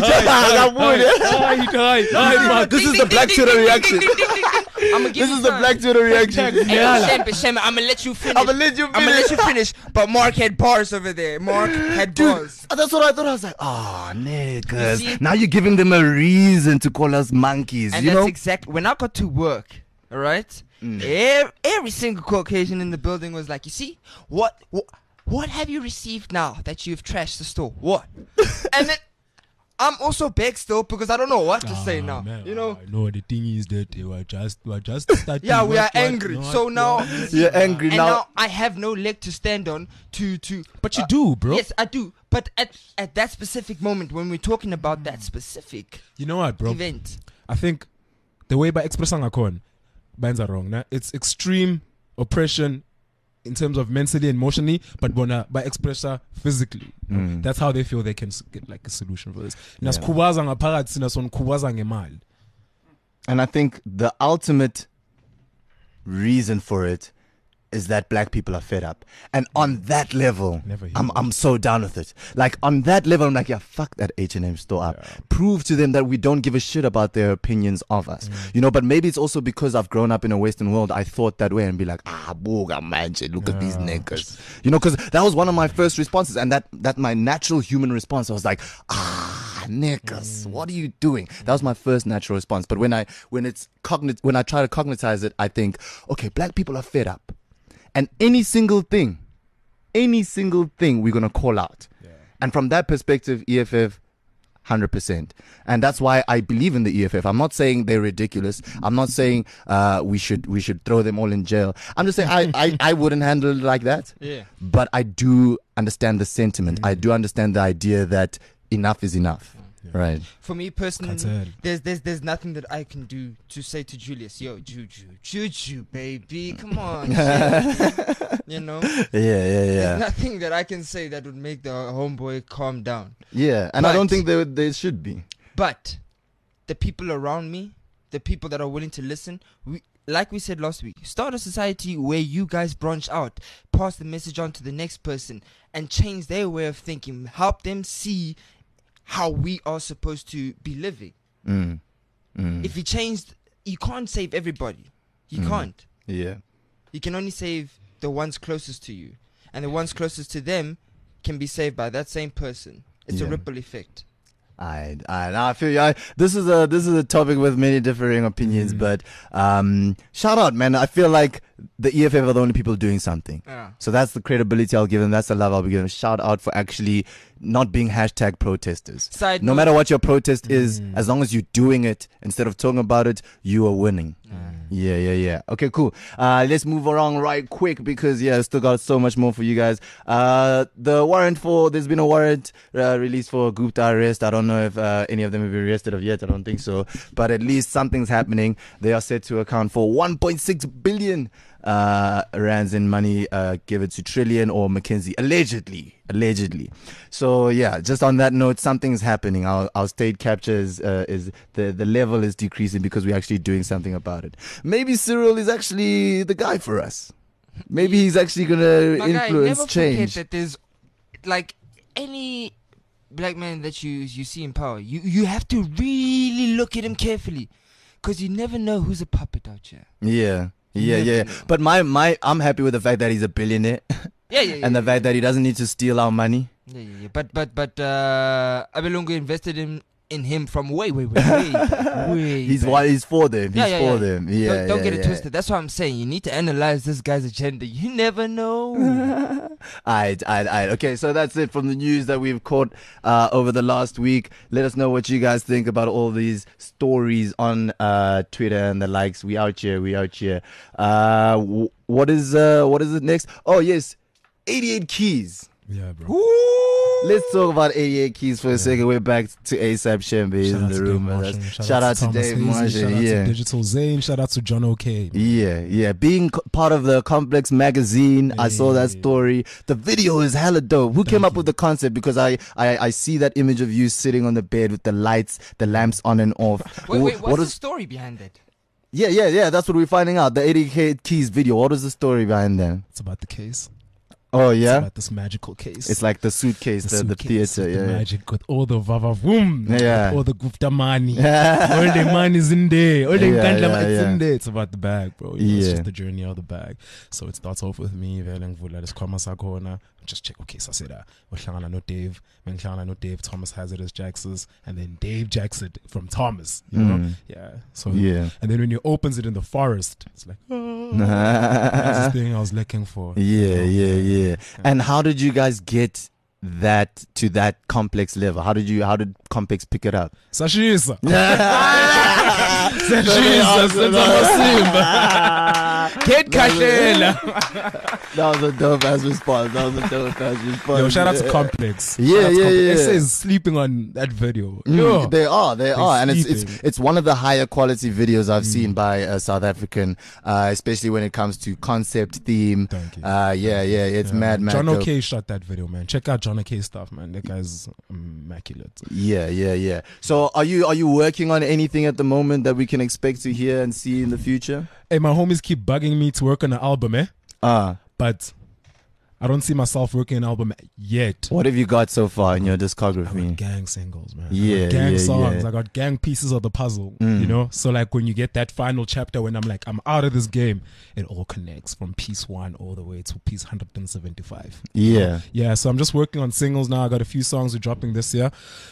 This is the Black Twitter reaction. This is the Black Twitter reaction. Shema, I'm gonna let you finish. But Mark had bars over there. Mark had bars. That's what I thought. I was like, oh, niggas. Now you're giving them a reason to call us monkeys. And that's exactly when I got to work. All right. Every single Caucasian in the building was like, you see, what have you received now that you've trashed the store? What? And then I'm also big still because I don't know what to say now. Man, you know. No, the thing is that we're just starting. Yeah, we are angry. So now you're angry and now. now I have no leg to stand on to. But you do, bro. Yes, I do. But at that specific moment when we're talking about that specific, you know what, bro? Event, I think the way by expressing a con, bands are wrong. Nah? It's extreme oppression in terms of mentally and emotionally, but by expressor physically. That's how they feel they can get like a solution for this. And I think the ultimate reason for it is that black people are fed up. And on that level, I'm so down with it. Like on that level, I'm like, yeah, fuck that H&M store up. Yeah. Prove to them that we don't give a shit about their opinions of us. You know, but maybe it's also because I've grown up in a Western world, I thought that way and be like, booga manche, look at these niggas. You know, because that was one of my first responses. And that my natural human response, I was like, niggas, what are you doing? That was my first natural response. But when I try to cognitize it, I think, okay, black people are fed up. And any single thing we're going to call out. Yeah. And from that perspective, EFF, 100%. And that's why I believe in the EFF. I'm not saying they're ridiculous. I'm not saying we should throw them all in jail. I'm just saying I wouldn't handle it like that. Yeah. But I do understand the sentiment. I do understand the idea that enough is enough. Yeah. Right. For me personally, there's nothing that I can do to say to Julius, yo, Juju, baby, come on, you know. Yeah. There's nothing that I can say that would make the homeboy calm down. Yeah, and I don't think they should be. But the people around me, the people that are willing to listen, like we said last week, start a society where you guys branch out, pass the message on to the next person, and change their way of thinking. Help them see how we are supposed to be living. If you changed, you can't save everybody. You can't. Yeah. You can only save the ones closest to you. And the ones closest to them can be saved by that same person. It's a ripple effect. I feel you. This is a topic with many differing opinions, but shout out, man. I feel like the EFF are the only people doing something. So that's the credibility I'll give them. That's the love I'll be giving. Shout out for actually not being hashtag protesters. No matter what your protest is, as long as you're doing it instead of talking about it, you are winning. Yeah. Okay, cool. Let's move along right quick because still got so much more for you guys. There's been a warrant released for Gupta arrest. I don't know if any of them have been arrested yet. I don't think so, but at least something's happening. They are set to account for 1.6 billion rands in money given to Trillian or McKinsey, allegedly. So just on that note, something's happening. Our state capture is the level is decreasing because we're actually doing something about it. Maybe Cyril is actually the guy for us. Maybe he's actually gonna influence never change. Forget that there's like any black man that you see in power, you have to really look at him carefully, because you never know who's a puppet out here. Yeah. But I'm happy with the fact that he's a billionaire. And the fact that he doesn't need to steal our money. But Abelungu invested in him from way He's for them. For them. Don't get it twisted. That's what I'm saying. You need to analyze this guy's agenda. You never know. Alright. Okay, so that's it from the news that we've caught over the last week. Let us know what you guys think about all these stories on Twitter and the likes. We out here. What is it next? Oh yes, 88 Keys. Yeah, bro. Woo! Let's talk about 88 Keys for a second. We're back to ASAP Shembe in the room. Shout out to Dave Marshall. Shout out to Digital Zane. Shout out to John OK. Yeah. Being part of the Complex magazine, I saw that story. The video is hella dope. Who came up with the concept? Because I see that image of you sitting on the bed with the lights, the lamps on and off. Wait, what's the story behind it? Yeah. That's what we're finding out. The 88 Keys video. What is the story behind that? It's about the case. Oh yeah, it's about this magical case. It's like the suitcase, the theater, the magic with all the vavavoom, all the Gupta money, all the money is in there, all the is in there. It's about the bag, bro. It's just the journey of the bag. So it starts off with me, just check. Okay, so I said, no Dave, Thomas Hazardous Jax's, and then Dave Jackson from Thomas. You know, So and then when you opens it in the forest, it's like that's the thing I was looking for. Yeah. And how did you guys get that to that Complex level? How did Complex pick it up? Sashisa. Kid Kashela. That was a dope ass response. Yo, shout out to Complex. Yeah. SA is sleeping on that video. They are, and it's one of the higher quality videos I've seen by a South African, especially when it comes to concept theme. Thank you. It's mad. John OK shot that video, man. Check out John OK stuff, man. That guy's immaculate. Yeah. So are you working on anything at the moment that we can expect to hear and see in the future? Hey, my homies keep bugging me to work on an album, but I don't see myself working an album yet. What have you got so far in your discography? I got gang singles, man. Yeah, I got gang songs. Yeah. I got gang pieces of the puzzle, you know? So like when you get that final chapter when I'm like, I'm out of this game, it all connects from piece 1 all the way to piece 175. Yeah. Yeah, so I'm just working on singles now. I got a few songs we're dropping this year.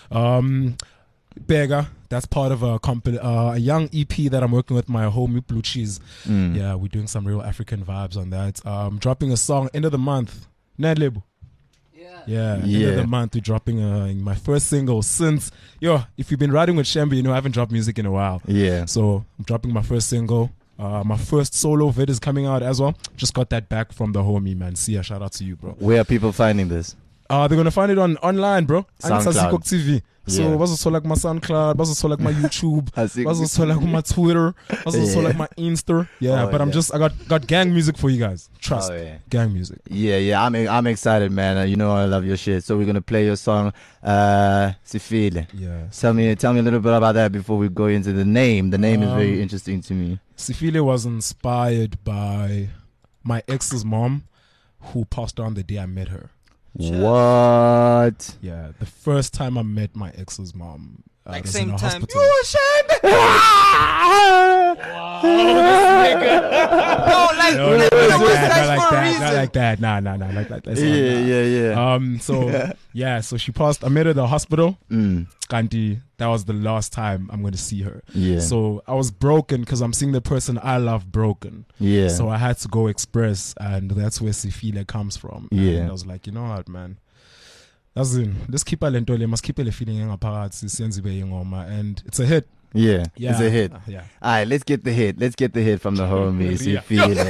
Bega, that's part of a young EP that I'm working with my homie Blue Cheese. Yeah, we're doing some real African vibes on that. Dropping a song end of the month. Nedlebu. Yeah, end of the month we're dropping my first single since if you've been riding with Shembe, you know I haven't dropped music in a while. Yeah. So I'm dropping my first single. My first solo vid is coming out as well. Just got that back from the homie, man. Sia, shout out to you, bro. Where are people finding this? They're gonna find it online, bro. SoundCloud. TV. So like my SoundCloud, like my YouTube, like my Twitter, like my Insta. I got gang music for you guys. Trust. Gang music. Yeah. I'm excited, man. You know I love your shit. So we're gonna play your song, Sifile. Yeah. Tell me a little bit about that before we go into the name. The name is very interesting to me. Sifile was inspired by my ex's mom, who passed on the day I met her. What? Yeah, the first time I met my ex's mom. Like same time. You Not like that. Nah. Like that. Yeah. So she passed. I met her at the hospital. Kanti, that was the last time I'm going to see her. Yeah. So I was broken because I'm seeing the person I love broken. Yeah. So I had to go express, and that's where Sifile comes from. Yeah. And I was like, you know what, man? That's in. Let's keep a lentole. Must keep a feeling in and it's a hit. Yeah, it's a hit. Yeah. All right, let's get the hit. Let's get the hit from the homies. You feel it?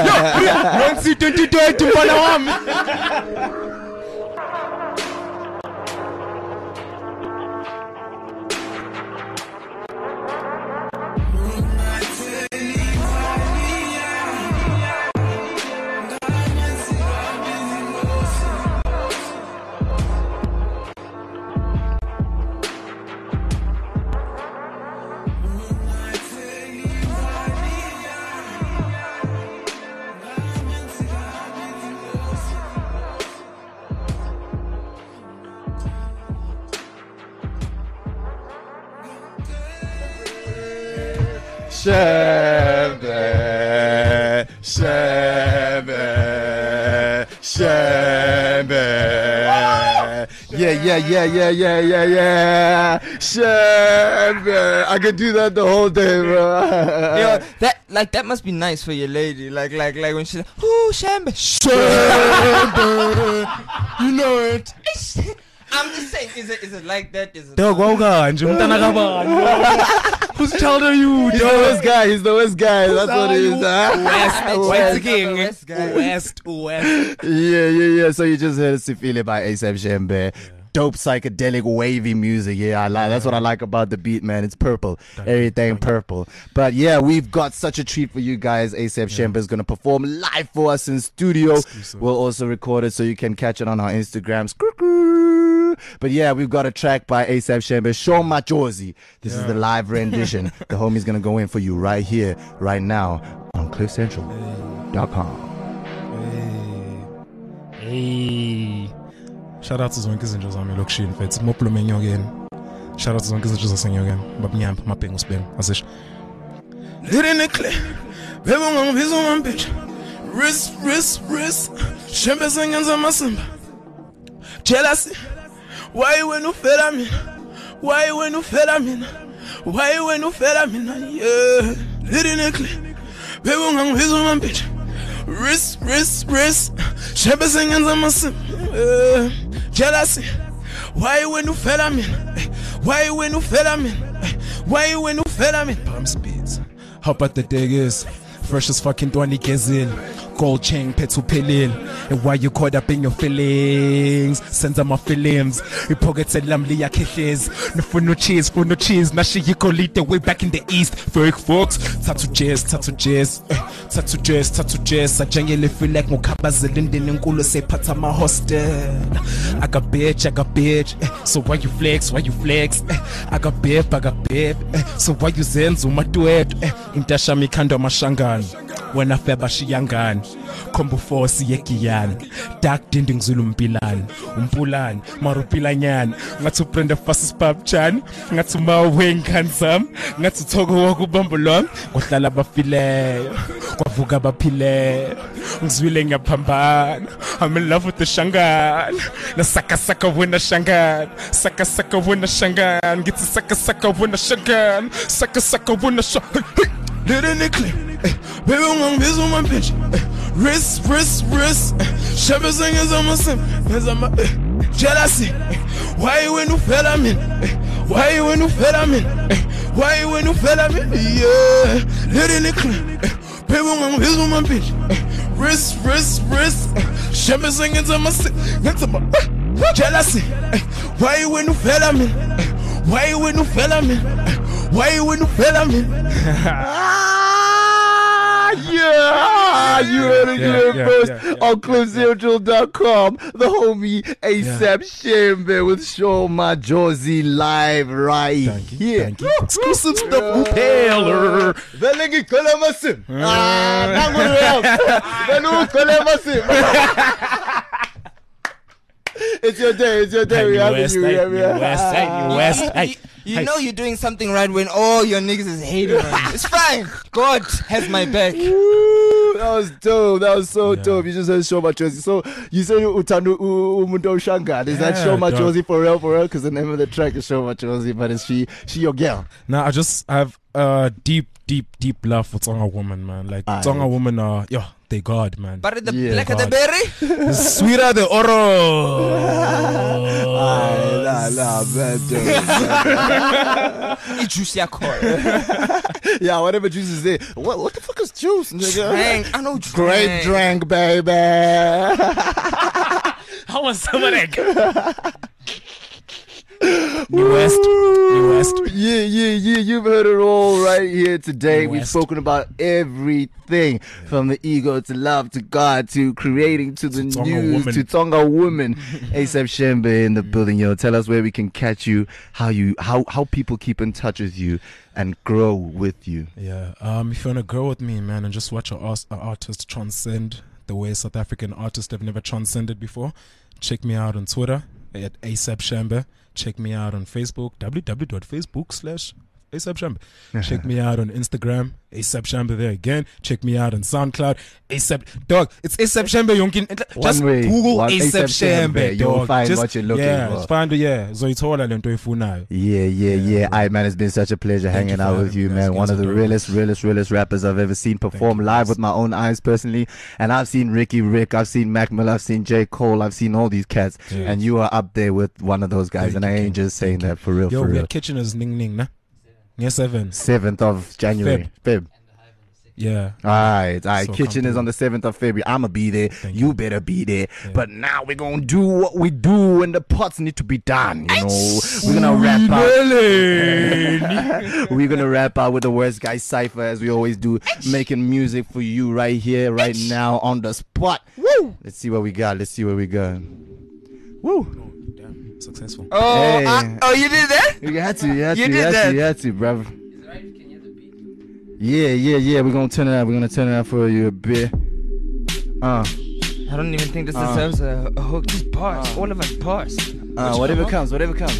Shembe. Yeah. Shembe. I could do that the whole day, bro. That must be nice for your lady. Like when she's like, ooh, Shembe. You know it. I'm just saying, is it like that? Is it whose child are you? He's the West guy. That's what it is. West. Yeah. So you just heard Sifile by A$AP Shembe. Dope psychedelic wavy music. That's what I like about the beat, man. It's purple. Everything purple. But yeah, we've got such a treat for you guys. A$AP Shembe is going to perform live for us in studio. Exclusive. We'll also record it so you can catch it on our Instagram. But yeah, we've got a track by A$AP Shembe, Show Majozi. This is the live rendition. The homie's gonna go in for you right here, right now on CliffCentral.com. Hey. Shout out to zonke izinto zami lokishini mfethu moplume enyokeni. Shout out to zonke izinto zasenyokeni. Babnyamba maphengo sibeng. Asisho. Lirine clear. Baby ungangibiza bitch. Wrist. Shembe sengenza masimba. Jealousy. Why when you fell me? Yeah. Lirine clear. Baby ungangibiza bitch. Wrist. Shembe sengenza masimba. Jealousy. Why when you fell me? Palm speeds. How about the dig is fresh as fucking 20 gezil. Gold chain, petu pilil. And why you caught up in your feelings? Sends my feelings. You pockets and lamli ya kisses. No for no cheese. Nashi you call it the way back in the east. Fake folks. Tattoo jazz. I genuinely feel like Mukaba Zelindin and Kulu say Patama hostel. I got bitch. So why you flex? I got babe. So why you zen? Zuma duet. Intasha mikando mashangan. When I feba shiyangan. Kombo force yekiyan. Dark dinding zulum pilan. Umpulan. Marupilanyan. Ngatu prende fastest pub chan. Ngatu maweng handsome. Ngatu togo waku bambolom. Kotlala bafile. Kwavuga baphile. Ngizwile ngiyapambana. I'm in love with the shangan. Na saka wena shangan. Saka wena shangan. Get saka wena shangan. Saka wena shangan. Lirine clear. Baby ungangibiza my bitch. Wrist. Shembe sengenza masimba. Jealousy. Why when you fell me? Yeah. Lirine clear. Baby ungangibiza my bitch. Wrist. Shembe sengenza masimba. Jealousy. Why when you fell me? Yeah, you heard it here first on CliffCentral.com. The homie A$AP Shembe with Show Majozi live right here. Thank you. Exclusive stuff, Taylor. Velengi kolemasim. Nangu Venu kolemasim. It's your day. It's your day. We have you. You know you're doing something right when all your niggas is hating on you. It's fine. God has my back. Woo, that was dope. That was so dope. You just heard Show Machozi. So you say Utandu Umuntu Shangan. Is that Show Machozi for real? Because the name of the track is Show Machozi, but is she your girl? Nah, I have deep love for Tsonga woman, man. Like Tsonga woman are they God, man. But the blacker the berry, the sweeter the oro. It's juicy Yeah, whatever juice is there. What the fuck is juice, nigga? Drink. I know Great drink, baby. I want some of that. New West. Yeah. You've heard it all right here today. We've spoken about everything from the ego to love to God to creating to the news to Tsonga woman. A$AP Shembe in the building, yo. Tell us where we can catch you, how people keep in touch with you and grow with you. Yeah. If you wanna grow with me, man, and just watch an artist transcend the way South African artists have never transcended before, check me out on Twitter at A$AP Shembe. Check me out on Facebook, www.facebook.com/A$AP Shembe. Check me out on Instagram, A$AP Shembe there again. Check me out on SoundCloud, A$AP. Dog, it's A$AP Shembe. Just Google A$AP Shembe. You'll find what you're looking for. Just find it, yeah. Zoitola lento ifunayo. Yeah. Alright, man, it's been such a pleasure hanging out with you, man. One of the realest rappers I've ever seen perform live with my own eyes personally. And I've seen Ricky Rick, I've seen Mac Miller, I've seen J. Cole, I've seen all these cats. And you are up there with one of those guys. And I ain't just saying that for real. Yo, we at Kitchener's Ning, nah? Yeah, 7th of January. Feb. Yeah. Alright. So Kitchen is on the 7th of February. I'ma be there. You better be there. Yeah. But now we're gonna do what we do when the pots need to be done. You know, we're gonna wrap up. We're gonna wrap up with the Worst Guy Cypher as we always do, making music for you right here, right now, on the spot. Woo! Let's see what we got. Woo! Successful. Oh, hey. You did that? You had to, bro. Yeah. We're gonna turn it out for you a bit. I don't even think this deserves a hook. Just bars. All of us bars. Whatever comes.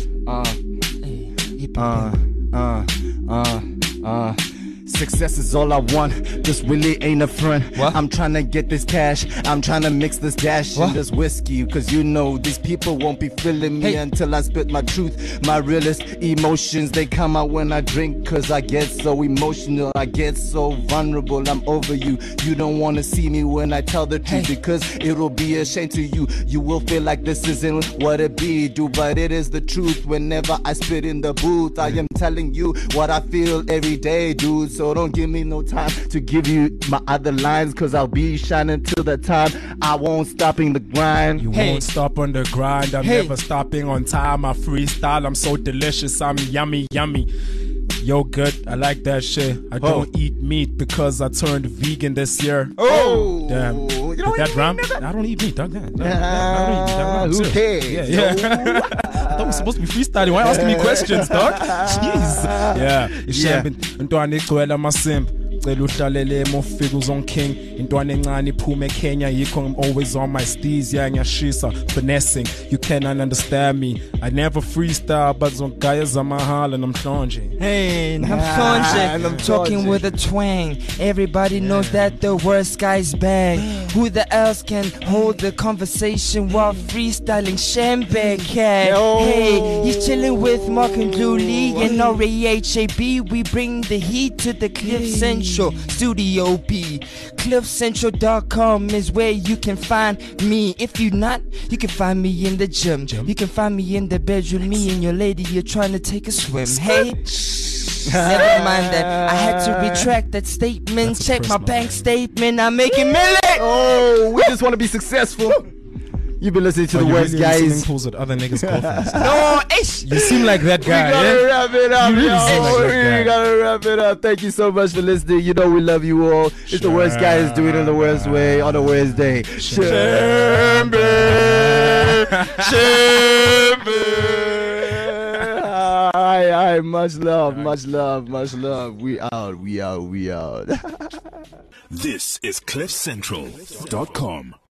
Success is all I want. This really ain't a front. What? I'm trying to get this cash. I'm trying to mix this dash in this whiskey. Cause you know these people won't be feeling me until I spit my truth. My realest emotions, they come out when I drink. Cause I get so emotional. I get so vulnerable. I'm over you. You don't wanna see me when I tell the truth. Because it'll be a shame to you. You will feel like this isn't what it be, dude. But it is the truth. Whenever I spit in the booth, I am telling you what I feel every day, dude. So don't give me no time to give you my other lines. Cause I'll be shining till the time I won't stopping the grind. You won't stop on the grind. I'm never stopping on time. I freestyle, I'm so delicious. I'm yummy. Yo, good. I like that shit. I don't eat meat because I turned vegan this year. Oh, damn. You don't that eat rhyme? meat, I don't eat meat, dog. I don't eat meat. Who cares? Yeah. I thought we were supposed to be freestyling. Why asking me questions, dog? Jeez. Yeah. Ntwana igcwele masimp. Cela uhlalele mofika uzon king. Intwana encane iphume eKenya yikho I'm always on my steez. Yeah, ngiyashisa finessing. You cannot understand me. I never freestyle but zongaya zamahala namhlanje. Hey, I'm talking with a twang. Everybody knows that the Worst Guys bang. Who the else can hold the conversation while freestyling Shembe cat? Hey, he's chilling with Mark and Julie and RAHAB. We bring the heat to the Cliff Central Studio B. CliffCentral.com is where you can find me. If you're not, you can find me in the gym. You can find me in the bedroom. Me and your lady, you're trying to take a swim. Hey, never mind that. I had to retract that statement. Check my bank statement. I'm making millions. Oh, we just want to be successful. You've been listening to the Worst Guys. Swimming pools with other niggas' girlfriends. No, you seem like that guy. We gotta wrap it up. You really seem like that guy. We gotta wrap it up. Thank you so much for listening. You know we love you all. It's the Worst Guys doing it in the worst way on the worst day. Shembe. Aye, much love. We out. This is CliffCentral.com.